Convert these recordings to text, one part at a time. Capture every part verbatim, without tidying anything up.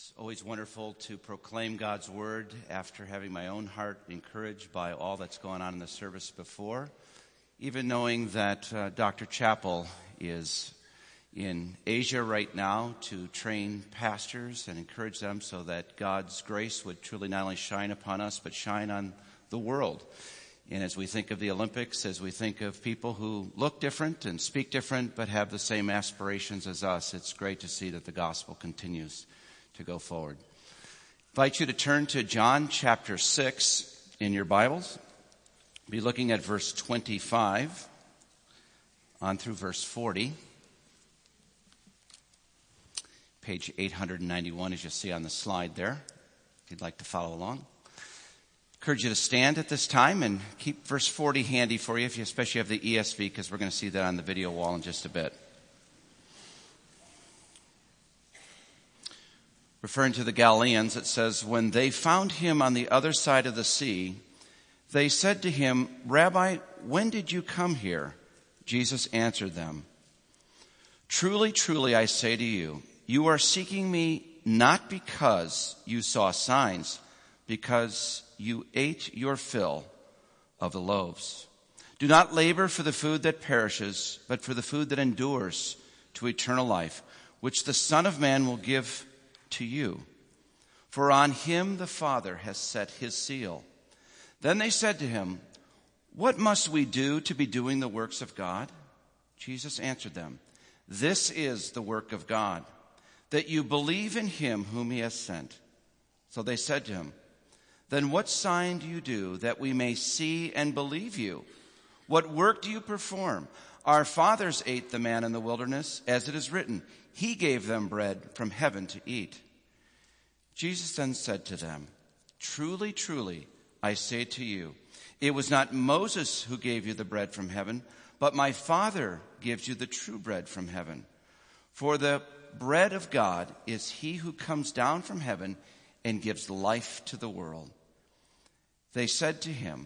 It's always wonderful to proclaim God's word after having my own heart encouraged by all that's gone on in the service before, even knowing that uh, Doctor Chappell is in Asia right now to train pastors and encourage them so that God's grace would truly not only shine upon us, but shine on the world. And as we think of the Olympics, as we think of people who look different and speak different, but have the same aspirations as us, it's great to see that the gospel continues to go forward. I invite you to turn to John chapter six in your Bibles. We'll be looking at verse twenty-five on through verse forty. Page eight ninety-one, as you'll see on the slide there, if you'd like to follow along. I encourage you to stand at this time and keep verse forty handy for you, if you especially have the E S V, because we're going to see that on the video wall in just a bit. Referring to the Galileans, it says, when they found him on the other side of the sea, they said to him, Rabbi, when did you come here? Jesus answered them, truly, truly, I say to you, you are seeking me not because you saw signs, because you ate your fill of the loaves. Do not labor for the food that perishes, but for the food that endures to eternal life, which the Son of Man will give to you. For on him the Father has set his seal. Then they said to him, what must we do to be doing the works of God? Jesus answered them, this is the work of God, that you believe in him whom he has sent. So they said to him, then what sign do you do that we may see and believe you? What work do you perform? Our fathers ate the manna in the wilderness, as it is written, he gave them bread from heaven to eat. Jesus then said to them, truly, truly, I say to you, it was not Moses who gave you the bread from heaven, but my Father gives you the true bread from heaven. For the bread of God is he who comes down from heaven and gives life to the world. They said to him,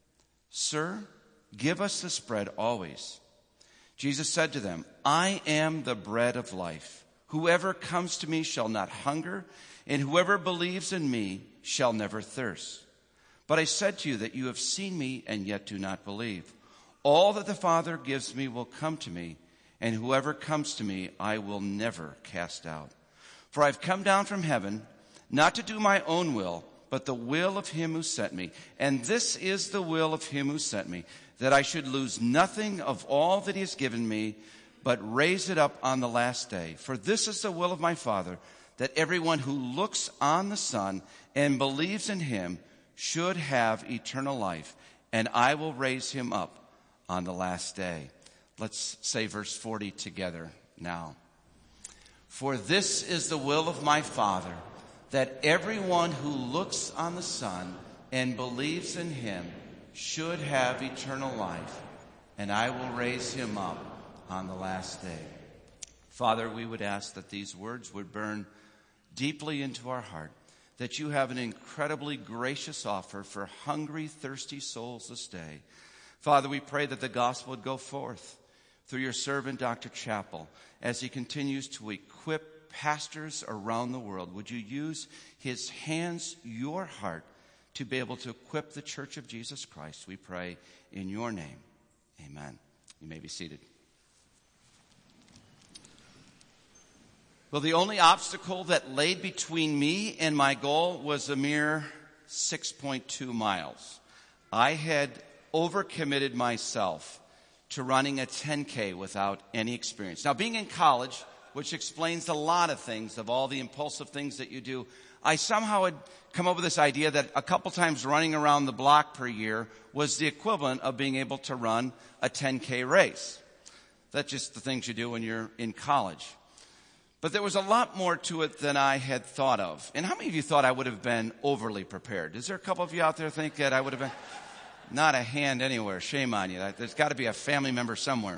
sir, give us this bread always. Jesus said to them, I am the bread of life. Whoever comes to me shall not hunger, and whoever believes in me shall never thirst. But I said to you that you have seen me and yet do not believe. All that the Father gives me will come to me, and whoever comes to me I will never cast out. For I've come down from heaven, not to do my own will, but the will of him who sent me. And this is the will of him who sent me, that I should lose nothing of all that he has given me, but raise it up on the last day. For this is the will of my Father, that everyone who looks on the Son and believes in him should have eternal life, and I will raise him up on the last day. Let's say verse forty together now. For this is the will of my Father, that everyone who looks on the Son and believes in him should have eternal life, and I will raise him up on the last day. Father, we would ask that these words would burn deeply into our heart, that you have an incredibly gracious offer for hungry, thirsty souls this day. Father, we pray that the gospel would go forth through your servant, Doctor Chappell, as he continues to equip pastors around the world. Would you use his hands, your heart, to be able to equip the Church of Jesus Christ? We pray in your name. Amen. You may be seated. Well, the only obstacle that lay between me and my goal was a mere six point two miles. I had overcommitted myself to running a ten K without any experience. Now, being in college, which explains a lot of things, of all the impulsive things that you do, I somehow had come up with this idea that a couple times running around the block per year was the equivalent of being able to run a ten K race. That's just the things you do when you're in college. But there was a lot more to it than I had thought of. And how many of you thought I would have been overly prepared? Is there a couple of you out there think that I would have been? Not a hand anywhere. Shame on you. There's got to be a family member somewhere.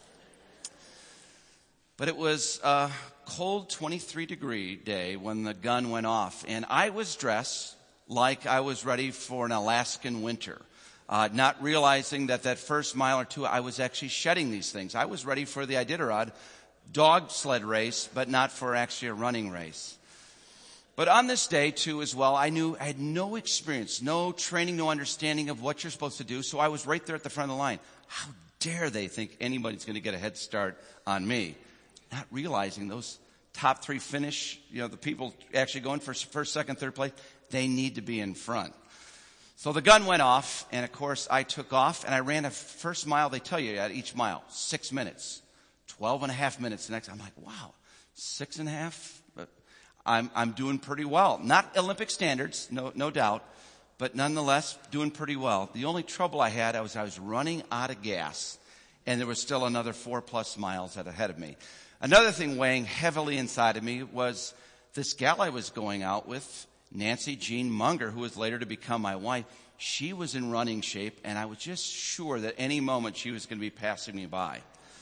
But it was a cold twenty-three degree day when the gun went off. And I was dressed like I was ready for an Alaskan winter. Uh, not realizing that that first mile or two I was actually shedding these things. I was ready for the Iditarod dog sled race, but not for actually a running race. But on this day, too, as well, I knew I had no experience, no training, no understanding of what you're supposed to do, so I was right there at the front of the line. How dare they think anybody's going to get a head start on me? Not realizing those top three finish, you know, the people actually going for first, second, third place, they need to be in front. So the gun went off, and of course I took off, and I ran a first mile, they tell you at each mile, six minutes, twelve and a half minutes the next. I'm like, wow, six and a half? But I'm, I'm doing pretty well. Not Olympic standards, no, no doubt, but nonetheless doing pretty well. The only trouble I had, I was, I was running out of gas, and there was still another four plus miles ahead of me. Another thing weighing heavily inside of me was this gal I was going out with, Nancy Jean Munger, who was later to become my wife. She was in running shape, and I was just sure that any moment she was going to be passing me by.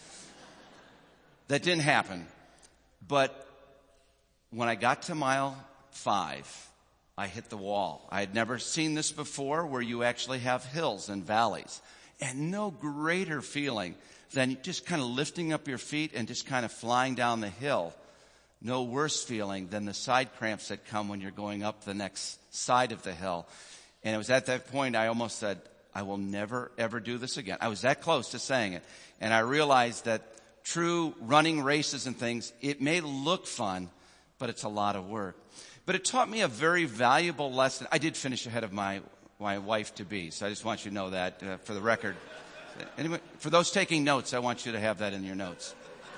That didn't happen. But when I got to mile five, I hit the wall. I had never seen this before, where you actually have hills and valleys. And no greater feeling than just kind of lifting up your feet and just kind of flying down the hill. No worse feeling than the side cramps that come when you're going up the next side of the hill. And it was at that point I almost said, I will never, ever do this again. I was that close to saying it. And I realized that true running races and things, it may look fun, but it's a lot of work. But it taught me a very valuable lesson. I did finish ahead of my, my wife-to-be, so I just want you to know that uh, for the record. Anyway, for those taking notes, I want you to have that in your notes.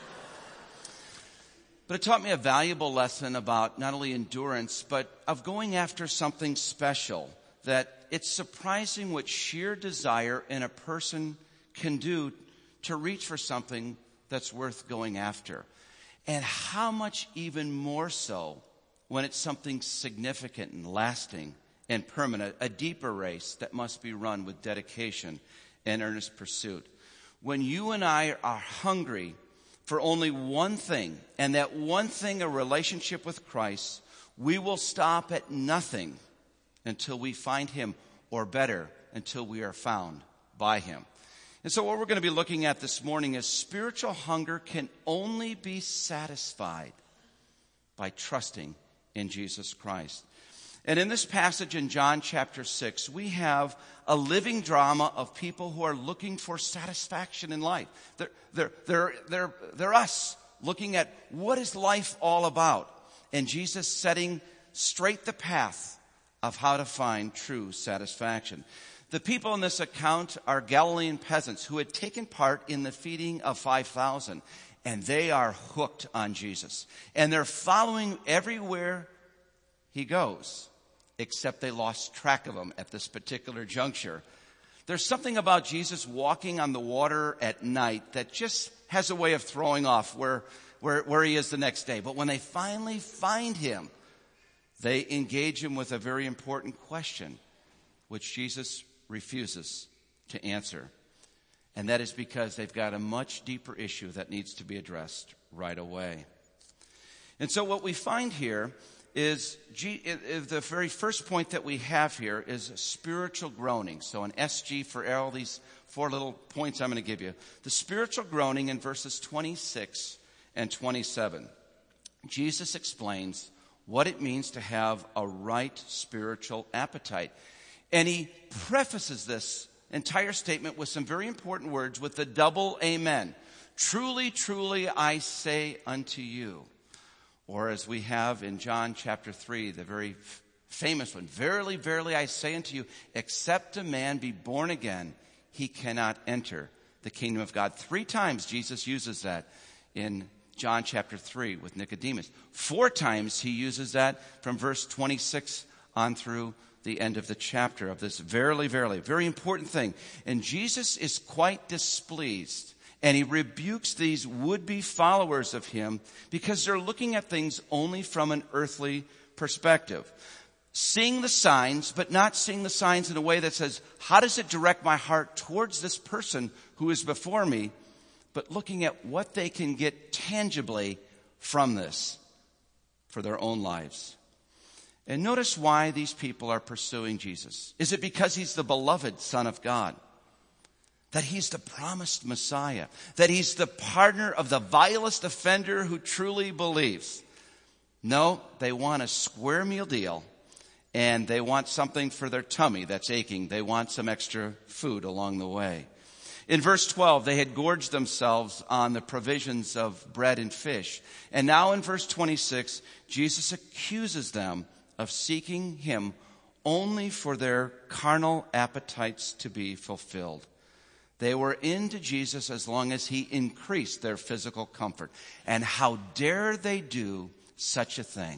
But it taught me a valuable lesson about not only endurance, but of going after something special. That it's surprising what sheer desire in a person can do to reach for something that's worth going after. And how much even more so when it's something significant and lasting and permanent, a deeper race that must be run with dedication and earnest pursuit. When you and I are hungry for only one thing, and that one thing, a relationship with Christ, we will stop at nothing until we find him, or better, until we are found by him. And so what we're going to be looking at this morning is spiritual hunger can only be satisfied by trusting in Jesus Christ. And in this passage in John chapter six, we have a living drama of people who are looking for satisfaction in life. They're, they're, they're, they're, they're us looking at what is life all about. And Jesus setting straight the path of how to find true satisfaction. The people in this account are Galilean peasants who had taken part in the feeding of five thousand. And they are hooked on Jesus. And they're following everywhere he goes. Except they lost track of him at this particular juncture. There's something about Jesus walking on the water at night that just has a way of throwing off where, where, where he is the next day. But when they finally find him, they engage him with a very important question, which Jesus refuses to answer. And that is because they've got a much deeper issue that needs to be addressed right away. And so what we find here is G, the very first point that we have here is spiritual groaning. So an S G for all these four little points I'm going to give you. The spiritual groaning in verses twenty-six and twenty-seven. Jesus explains what it means to have a right spiritual appetite. And he prefaces this entire statement with some very important words with the double amen. Truly, truly, I say unto you. Or as we have in John chapter three, the very f- famous one, verily, verily, I say unto you, except a man be born again, he cannot enter the kingdom of God. Three times Jesus uses that in John chapter three with Nicodemus. Four times he uses that from verse twenty-six on through the end of the chapter of this verily, verily. Very important thing. And Jesus is quite displeased. And he rebukes these would-be followers of him because they're looking at things only from an earthly perspective. Seeing the signs, but not seeing the signs in a way that says, how does it direct my heart towards this person who is before me? But looking at what they can get tangibly from this for their own lives. And notice why these people are pursuing Jesus. Is it because he's the beloved Son of God? That he's the promised Messiah. That he's the partner of the vilest offender who truly believes. No, they want a square meal deal, and they want something for their tummy that's aching. They want some extra food along the way. In verse twelve, they had gorged themselves on the provisions of bread and fish. And now in verse twenty-six, Jesus accuses them of seeking him only for their carnal appetites to be fulfilled. They were into Jesus as long as he increased their physical comfort. And how dare they do such a thing?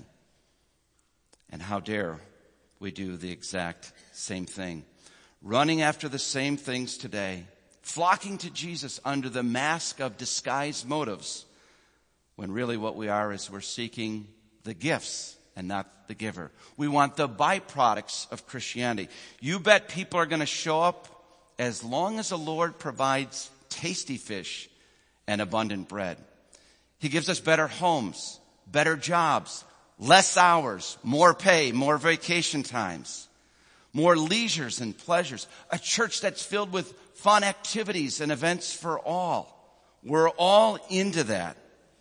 And how dare we do the exact same thing? Running after the same things today, flocking to Jesus under the mask of disguised motives, when really what we are is we're seeking the gifts and not the giver. We want the byproducts of Christianity. You bet people are going to show up as long as the Lord provides tasty fish and abundant bread. He gives us better homes, better jobs, less hours, more pay, more vacation times, more leisures and pleasures. A church that's filled with fun activities and events for all. We're all into that.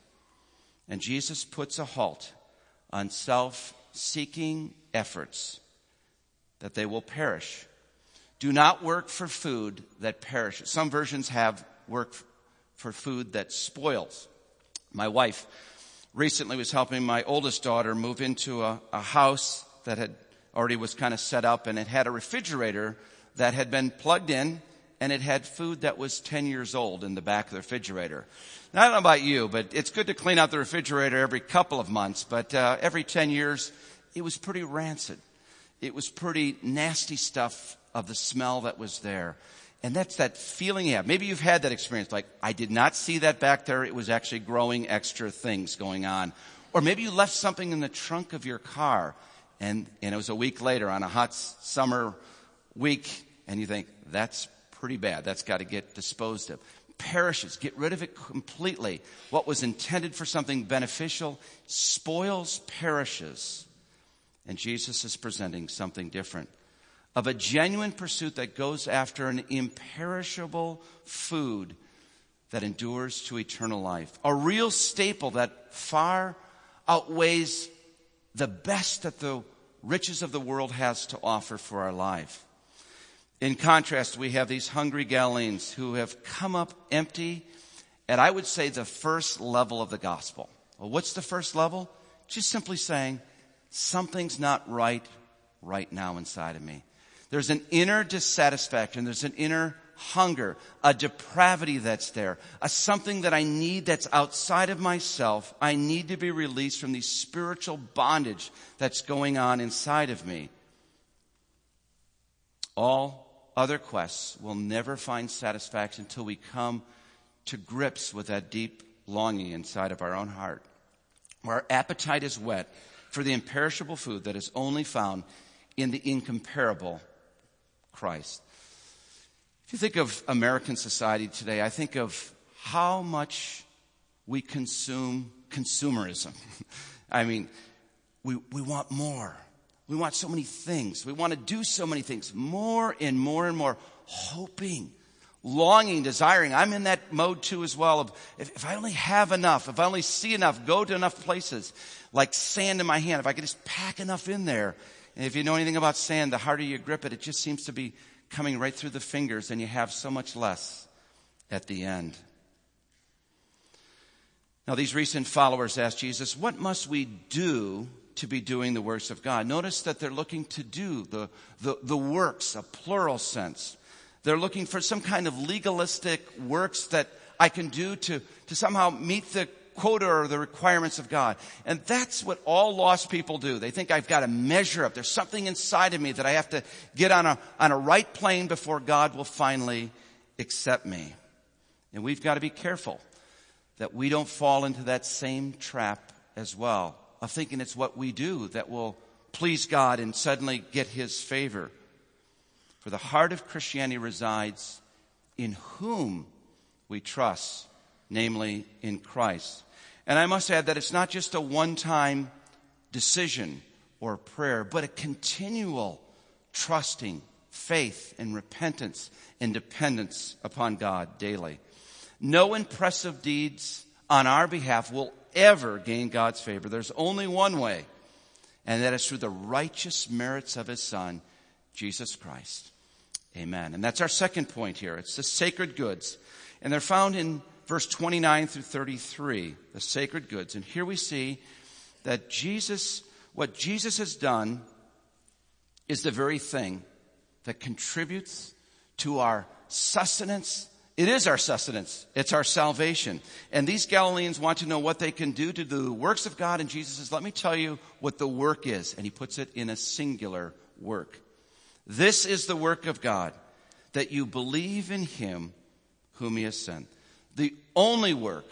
And Jesus puts a halt on self-seeking efforts that they will perish. Do not work for food that perishes. Some versions have work for food that spoils. My wife recently was helping my oldest daughter move into a, a house that had already was kind of set up, and it had a refrigerator that had been plugged in, and it had food that was ten years old in the back of the refrigerator. Now, I don't know about you, but it's good to clean out the refrigerator every couple of months, but uh, every ten years, it was pretty rancid. It was pretty nasty stuff of the smell that was there. And that's that feeling you have. Maybe you've had that experience, like, I did not see that back there. It was actually growing extra things going on. Or maybe you left something in the trunk of your car, and, and it was a week later on a hot summer week, and you think, that's pretty bad. That's got to get disposed of. Perishes. Get rid of it completely. What was intended for something beneficial spoils, perishes. And Jesus is presenting something different. Of a genuine pursuit that goes after an imperishable food that endures to eternal life. A real staple that far outweighs the best that the riches of the world has to offer for our life. In contrast, we have these hungry Galileans who have come up empty at, I would say, the first level of the gospel. Well, what's the first level? Just simply saying, something's not right right now inside of me. There's an inner dissatisfaction. There's an inner hunger, a depravity that's there, a something that I need that's outside of myself. I need to be released from the spiritual bondage that's going on inside of me. All other quests will never find satisfaction until we come to grips with that deep longing inside of our own heart, where our appetite is whet for the imperishable food that is only found in the incomparable Christ. If you think of American society today, I think of how much we consume consumerism. I mean, we, we want more. We want so many things. We want to do so many things. More and more and more. Hoping, longing, desiring. I'm in that mode too as well of if, if I only have enough, if I only see enough, go to enough places, like sand in my hand, if I could just pack enough in there. And if you know anything about sand, the harder you grip it, it just seems to be coming right through the fingers, and you have so much less at the end. Now, these recent followers asked Jesus, what must we do to be doing the works of God? Notice that they're looking to do the, the, the works, a plural sense. They're looking for some kind of legalistic works that I can do to, to somehow meet the quota or the requirements of God. And that's what all lost people do. They think I've got to measure up. There's something inside of me that I have to get on a, on a right plane before God will finally accept me. And we've got to be careful that we don't fall into that same trap as well, of thinking it's what we do that will please God and suddenly get his favor. For the heart of Christianity resides in whom we trust, namely in Christ. And I must add that it's not just a one-time decision or prayer, but a continual trusting, faith, and repentance and dependence upon God daily. No impressive deeds on our behalf will ever gain God's favor. There's only one way, and that is through the righteous merits of his Son, Jesus Christ. Amen. And that's our second point here. It's the sacred goods. And they're found in verse twenty-nine through thirty-three, the sacred goods. And here we see that Jesus, what Jesus has done is the very thing that contributes to our sustenance. It is our sustenance. It's our salvation. And these Galileans want to know what they can do to do the works of God. And Jesus says, let me tell you what the work is. And he puts it in a singular work. This is the work of God, that you believe in him whom he has sent. The only work,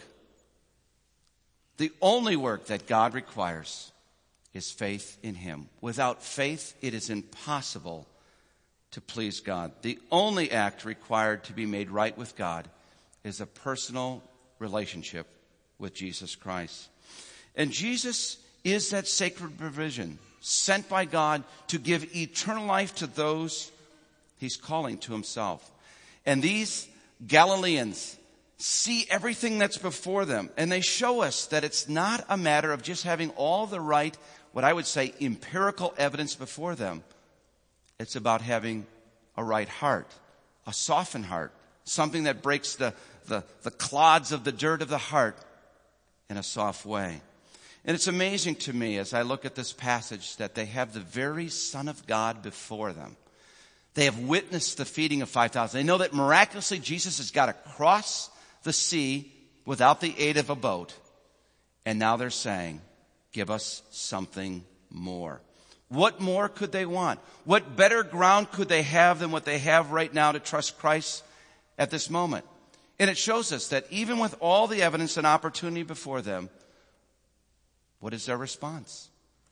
the only work that God requires is faith in him. Without faith, it is impossible to please God. The only act required to be made right with God is a personal relationship with Jesus Christ. And Jesus is that sacred provision sent by God to give eternal life to those he's calling to himself. And these Galileans see everything that's before them, and they show us that it's not a matter of just having all the right, what I would say, empirical evidence before them. It's about having a right heart, a softened heart, something that breaks the, the, the clods of the dirt of the heart in a soft way. And it's amazing to me as I look at this passage that they have the very Son of God before them. They have witnessed the feeding of five thousand. They know that miraculously Jesus has got to cross the sea without the aid of a boat. And now they're saying, give us something more. What more could they want? What better ground could they have than what they have right now to trust Christ at this moment? And it shows us that even with all the evidence and opportunity before them, what is their response?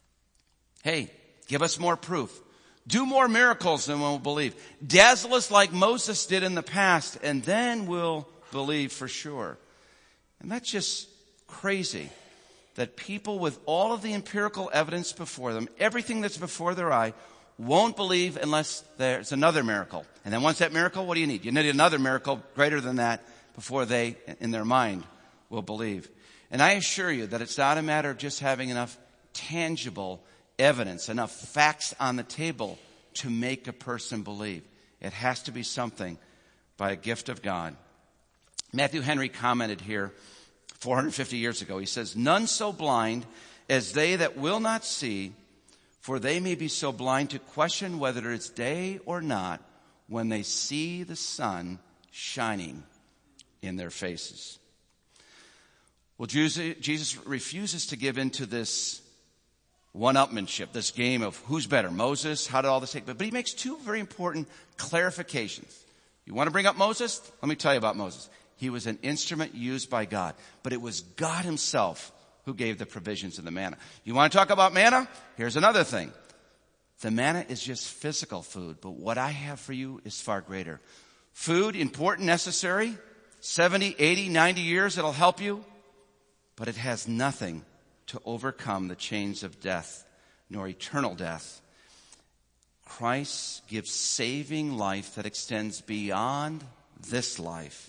Hey, give us more proof. Do more miracles and we'll believe. Dazzle us like Moses did in the past, and then we'll believe for sure. And that's just crazy that people with all of the empirical evidence before them, everything that's before their eye, won't believe unless there's another miracle. And then once that miracle, what do you need? You need another miracle greater than that before they, in their mind, will believe. And I assure you that it's not a matter of just having enough tangible evidence, enough facts on the table to make a person believe. It has to be something by a gift of God. Matthew Henry commented here four hundred fifty years ago. He says, none so blind as they that will not see, for they may be so blind to question whether it's day or not when they see the sun shining in their faces. Well, Jesus refuses to give into this one-upmanship, this game of who's better, Moses, how did all this take? But, but he makes two very important clarifications. You want to bring up Moses? Let me tell you about Moses. He was an instrument used by God, but it was God himself who gave the provisions of the manna. You want to talk about manna? Here's another thing. The manna is just physical food, but what I have for you is far greater. Food, important, necessary, seventy, eighty, ninety years, it'll help you, but it has nothing to overcome the chains of death, nor eternal death. Christ gives saving life that extends beyond this life,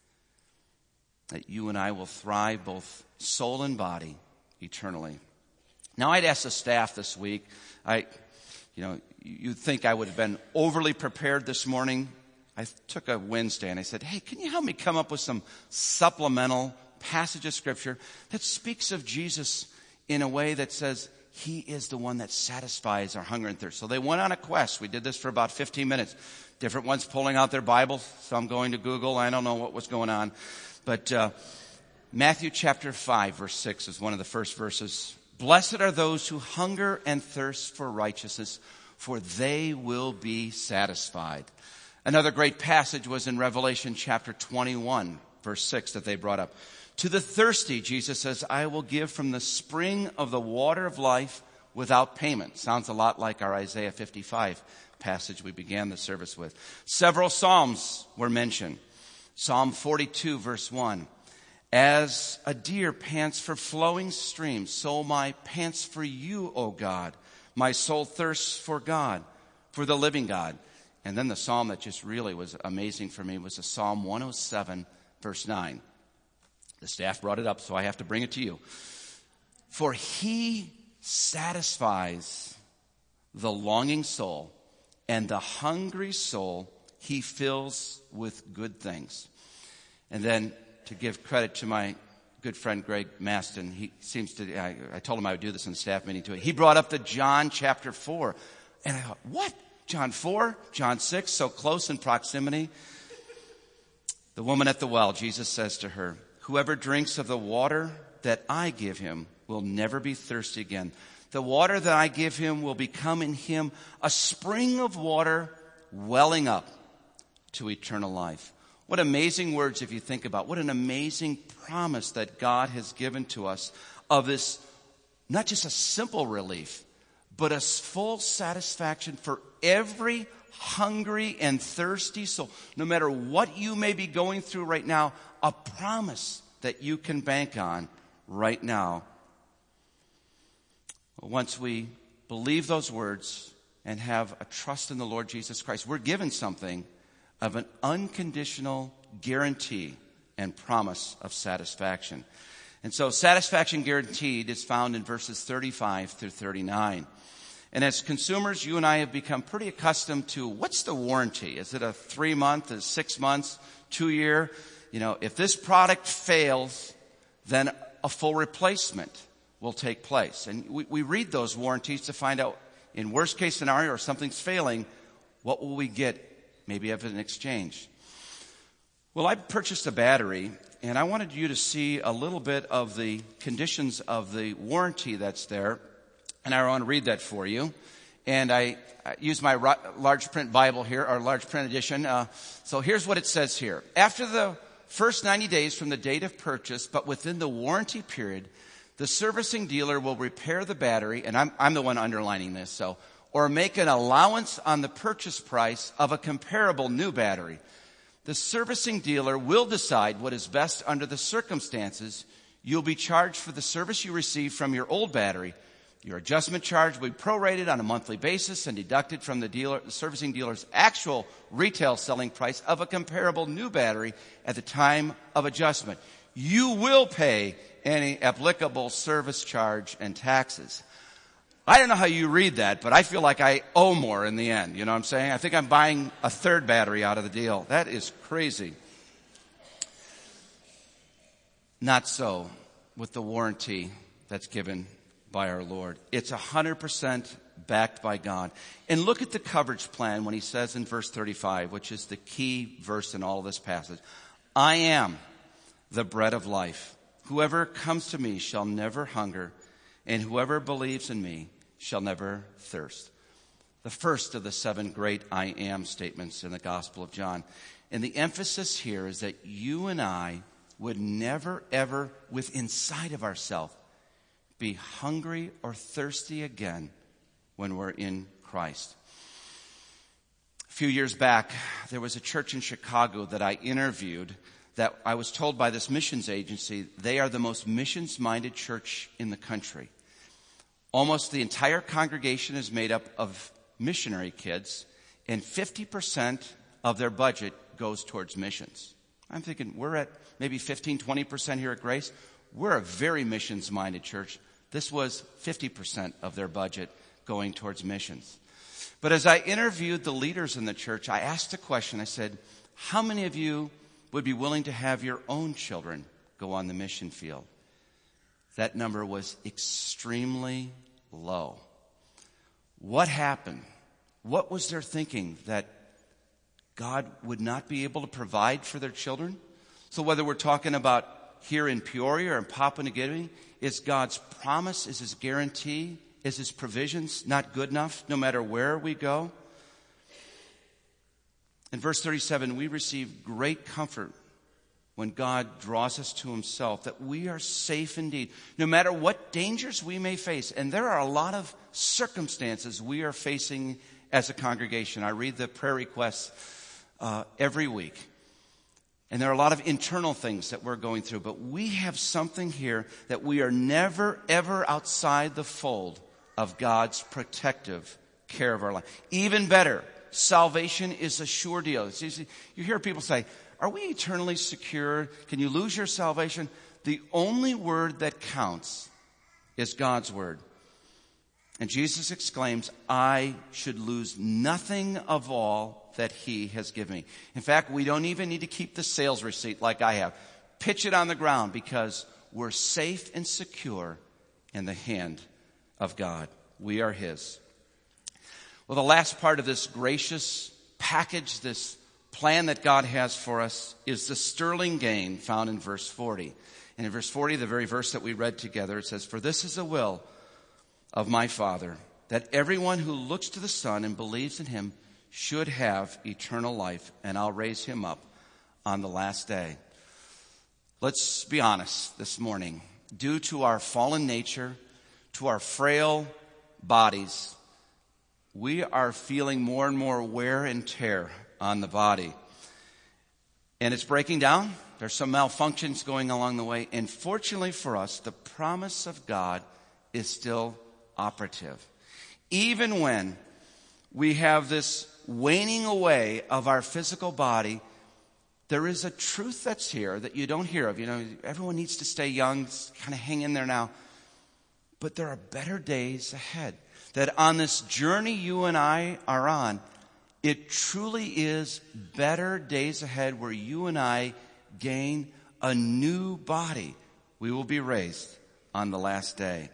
that you and I will thrive both soul and body eternally. Now, I'd asked the staff this week, I, you know, you'd think I would have been overly prepared this morning. I took a Wednesday and I said, hey, can you help me come up with some supplemental passage of Scripture that speaks of Jesus in a way that says he is the one that satisfies our hunger and thirst. So they went on a quest. We did this for about fifteen minutes. Different ones pulling out their Bibles, some going to Google. I don't know what was going on. But uh, Matthew chapter five, verse six is one of the first verses. Blessed are those who hunger and thirst for righteousness, for they will be satisfied. Another great passage was in Revelation chapter twenty-one, verse six that they brought up. To the thirsty, Jesus says, I will give from the spring of the water of life without payment. Sounds a lot like our Isaiah fifty-five passage we began the service with. Several Psalms were mentioned. Psalm forty-two, verse one. As a deer pants for flowing streams, so my pants for you, O God. My soul thirsts for God, for the living God. And then the psalm that just really was amazing for me was a Psalm one oh seven, verse nine. The staff brought it up, so I have to bring it to you. For he satisfies the longing soul, and the hungry soul he fills with good things. And then, to give credit to my good friend Greg Maston, he seems to, I, I told him I would do this in the staff meeting too. He brought up the John chapter four. And I thought, what? John four? John six? So close in proximity. The woman at the well, Jesus says to her, whoever drinks of the water that I give him will never be thirsty again. The water that I give him will become in him a spring of water welling up to eternal life. What amazing words if you think about. What an amazing promise that God has given to us of this, not just a simple relief, but a full satisfaction for every hungry and thirsty soul. No matter what you may be going through right now, a promise that you can bank on right now. Once we believe those words and have a trust in the Lord Jesus Christ, we're given something of an unconditional guarantee and promise of satisfaction. And so satisfaction guaranteed is found in verses thirty-five through thirty-nine. And as consumers, you and I have become pretty accustomed to what's the warranty? Is it a three month, a six months, two year? You know, if this product fails, then a full replacement will take place. And we, we read those warranties to find out, in worst case scenario, or something's failing, what will we get maybe of an exchange? Well, I purchased a battery, and I wanted you to see a little bit of the conditions of the warranty that's there. And I want to read that for you. And I, I use my ro- large print Bible here, our large print edition. Uh, so here's what it says here. After the first ninety days from the date of purchase, but within the warranty period, the servicing dealer will repair the battery, and I'm, I'm the one underlining this, so, or make an allowance on the purchase price of a comparable new battery. The servicing dealer will decide what is best under the circumstances. You'll be charged for the service you received from your old battery. Your adjustment charge will be prorated on a monthly basis and deducted from the dealer, the servicing dealer's actual retail selling price of a comparable new battery at the time of adjustment. You will pay any applicable service charge and taxes. I don't know how you read that, but I feel like I owe more in the end. You know what I'm saying? I think I'm buying a third battery out of the deal. That is crazy. Not so with the warranty that's given by our Lord. It's one hundred percent backed by God. And look at the coverage plan when he says in verse thirty-five, which is the key verse in all of this passage. I am the bread of life. Whoever comes to me shall never hunger, and whoever believes in me shall never thirst. The first of the seven great I am statements in the Gospel of John. And the emphasis here is that you and I would never, ever, with inside of ourselves, be hungry or thirsty again when we're in Christ. A few years back, there was a church in Chicago that I interviewed that I was told by this missions agency, they are the most missions-minded church in the country. Almost the entire congregation is made up of missionary kids, and fifty percent of their budget goes towards missions. I'm thinking we're at maybe fifteen, twenty percent here at Grace. We're a very missions-minded church. This was fifty percent of their budget going towards missions. But as I interviewed the leaders in the church, I asked a question. I said, how many of you would be willing to have your own children go on the mission field? That number was extremely low. What happened? What was their thinking? That God would not be able to provide for their children? So whether we're talking about here in Peoria or in Papua New Guinea, is God's promise, is his guarantee, is his provisions not good enough no matter where we go? In verse thirty-seven, we receive great comfort when God draws us to himself, that we are safe indeed, no matter what dangers we may face. And there are a lot of circumstances we are facing as a congregation. I read the prayer requests uh, every week. And there are a lot of internal things that we're going through. But we have something here that we are never, ever outside the fold of God's protective care of our life. Even better, salvation is a sure deal. You hear people say, are we eternally secure? Can you lose your salvation? the only word that counts is God's word. And Jesus exclaims, I should lose nothing of all that he has given me. In fact, we don't even need to keep the sales receipt like I have. Pitch it on the ground because we're safe and secure in the hand of God. We are his. Well, the last part of this gracious package, this plan that God has for us, is the sterling gain found in verse forty. And in verse forty, the very verse that we read together, it says, for this is the will of my Father, that everyone who looks to the Son and believes in him should have eternal life, and I'll raise him up on the last day. Let's be honest this morning. Due to our fallen nature, to our frail bodies, we are feeling more and more wear and tear on the body. And it's breaking down. There's some malfunctions going along the way. And fortunately for us, the promise of God is still operative. Even when we have this waning away of our physical body, there is a truth that's here that you don't hear of. You know, everyone needs to stay young, kind of hang in there now. But there are better days ahead. That on this journey you and I are on, it truly is better days ahead where you and I gain a new body. We will be raised on the last day.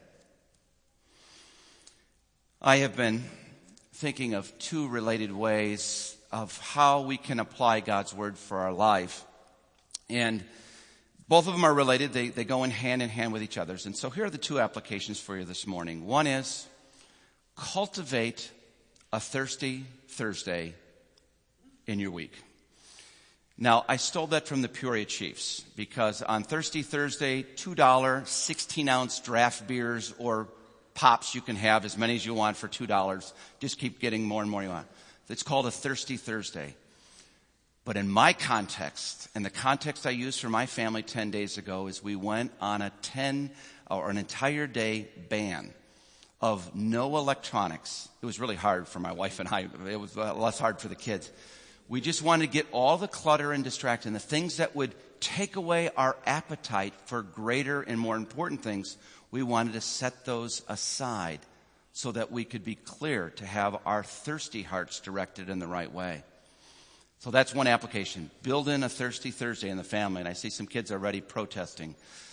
I have been thinking of two related ways of how we can apply God's word for our life. And both of them are related. They, they go in hand in hand with each other. And so here are the two applications for you this morning. One is cultivate a thirsty Thursday in your week. Now, I stole that from the Peoria Chiefs because on Thirsty Thursday, two dollars, sixteen-ounce draft beers or pops you can have as many as you want for two dollars. Just keep getting more and more you want. It's called a Thirsty Thursday. But in my context, and the context I used for my family ten days ago, is we went on a ten or an entire day ban of no electronics. It was really hard for my wife and I. It was less hard for the kids. We just wanted to get all the clutter and distraction, the things that would take away our appetite for greater and more important things. We wanted to set those aside so that we could be clear to have our thirsty hearts directed in the right way. So that's one application. Build in a Thirsty Thursday in the family. And I see some kids already protesting.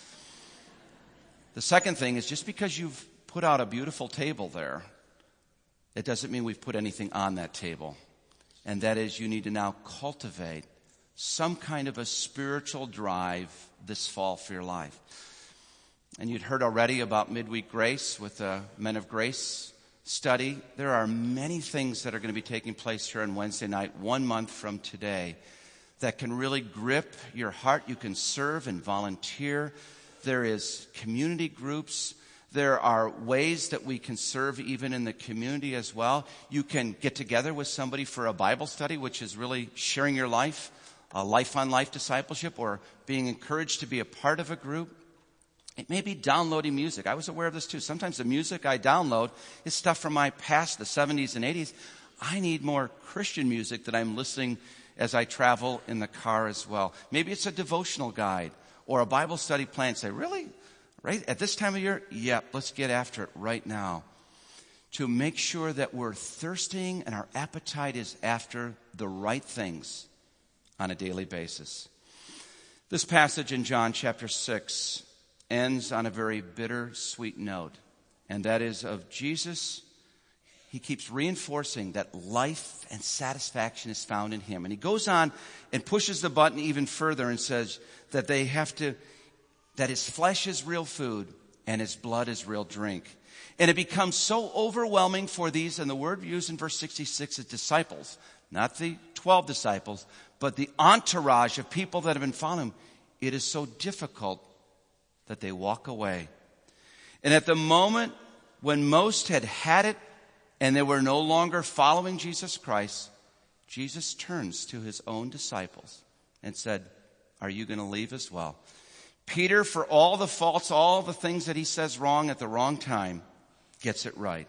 The second thing is just because you've put out a beautiful table there, it doesn't mean we've put anything on that table. And that is, you need to now cultivate some kind of a spiritual drive this fall for your life. And you'd heard already about Midweek Grace with the Men of Grace study. There are many things that are going to be taking place here on Wednesday night, one month from today, that can really grip your heart. You can serve and volunteer. There is community groups. There are ways that we can serve even in the community as well. You can get together with somebody for a Bible study, which is really sharing your life, a life-on-life discipleship, or being encouraged to be a part of a group. It may be downloading music. I was aware of this too. Sometimes the music I download is stuff from my past, the seventies and eighties. I need more Christian music that I'm listening as I travel in the car as well. Maybe it's a devotional guide or a Bible study plan. Say, really? Right? At this time of year? Yep, let's get after it right now. To make sure that we're thirsting and our appetite is after the right things on a daily basis. This passage in John chapter six ends on a very bitter-sweet note, and that is of Jesus. He keeps reinforcing that life and satisfaction is found in him. And he goes on and pushes the button even further and says that they have to, that his flesh is real food and his blood is real drink. And it becomes so overwhelming for these, and the word used in verse sixty-six is disciples, not the twelve disciples, but the entourage of people that have been following him. It is so difficult that they walk away. And at the moment when most had had it and they were no longer following Jesus Christ, Jesus turns to his own disciples and said, are you going to leave as well? Peter, for all the faults, all the things that he says wrong at the wrong time, gets it right.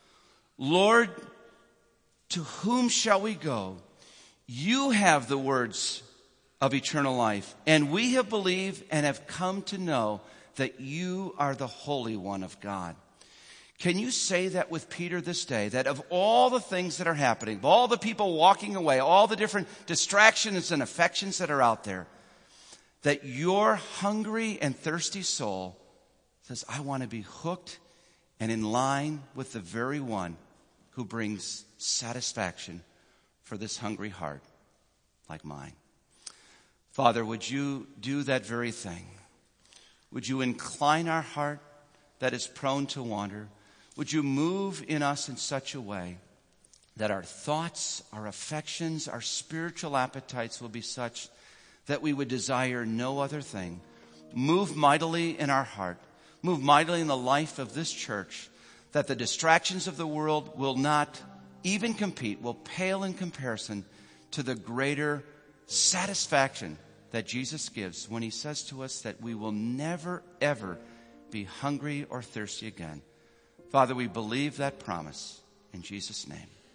Lord, to whom shall we go? You have the words of eternal life. And we have believed and have come to know that you are the Holy One of God. Can you say that with Peter this day, that of all the things that are happening, of all the people walking away, all the different distractions and affections that are out there, that your hungry and thirsty soul says, I want to be hooked and in line with the very one who brings satisfaction for this hungry heart like mine. Father, would you do that very thing? Would you incline our heart that is prone to wander? Would you move in us in such a way that our thoughts, our affections, our spiritual appetites will be such that we would desire no other thing? Move mightily in our heart. Move mightily in the life of this church, that the distractions of the world will not even compete, will pale in comparison to the greater satisfaction that Jesus gives when he says to us that we will never, ever be hungry or thirsty again. Father, we believe that promise in Jesus' name.